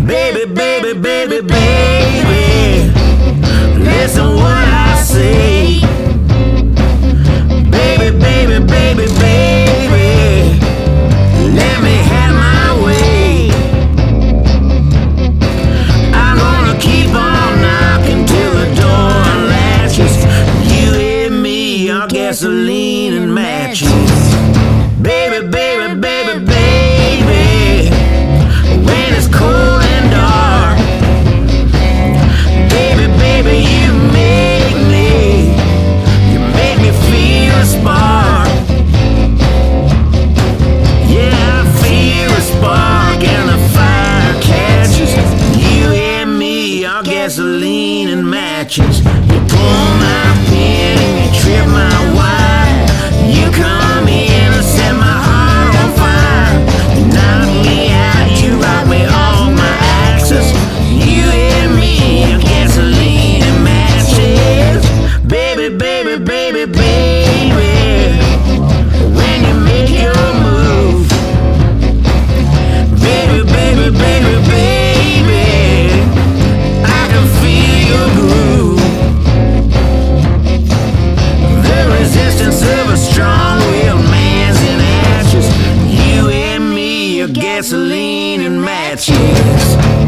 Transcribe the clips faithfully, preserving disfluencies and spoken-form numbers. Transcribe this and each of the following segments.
Baby, baby, baby, baby, listen what I say. Baby, baby, baby, baby, let me have my way. I'm gonna keep on knocking till the door latches. You and me are gasoline and matches. Baby, baby, baby, baby, when it's cold and dark. Baby, baby, you make me, you make me feel a spark. Yeah, I feel a spark and the fire catches. You and me are gasoline and matches. You pull my pin and you trip my wire. You come in and set my heart on fire. You knock me out, you rock me off my axis. You and me are gasoline and matches. Baby, baby, baby, baby, when you make your move. Baby, baby, baby, baby, I can feel your groove. The resistance of a strong-willed man's in ashes. You and me are gasoline and matches.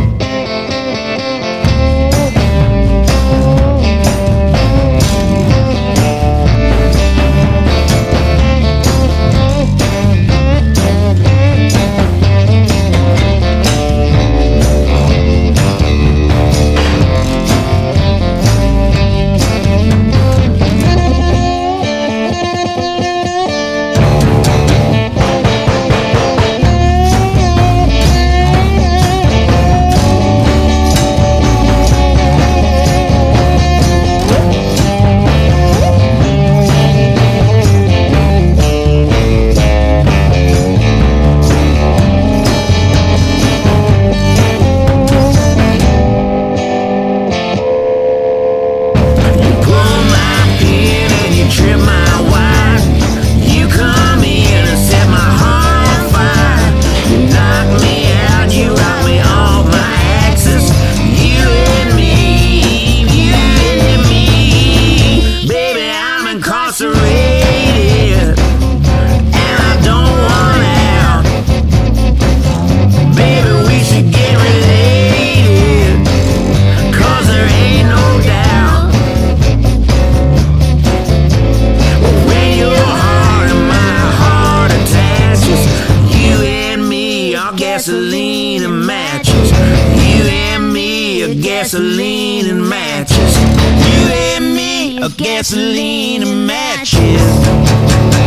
Gasoline and matches. You and me are gasoline and matches. You and me are gasoline and matches.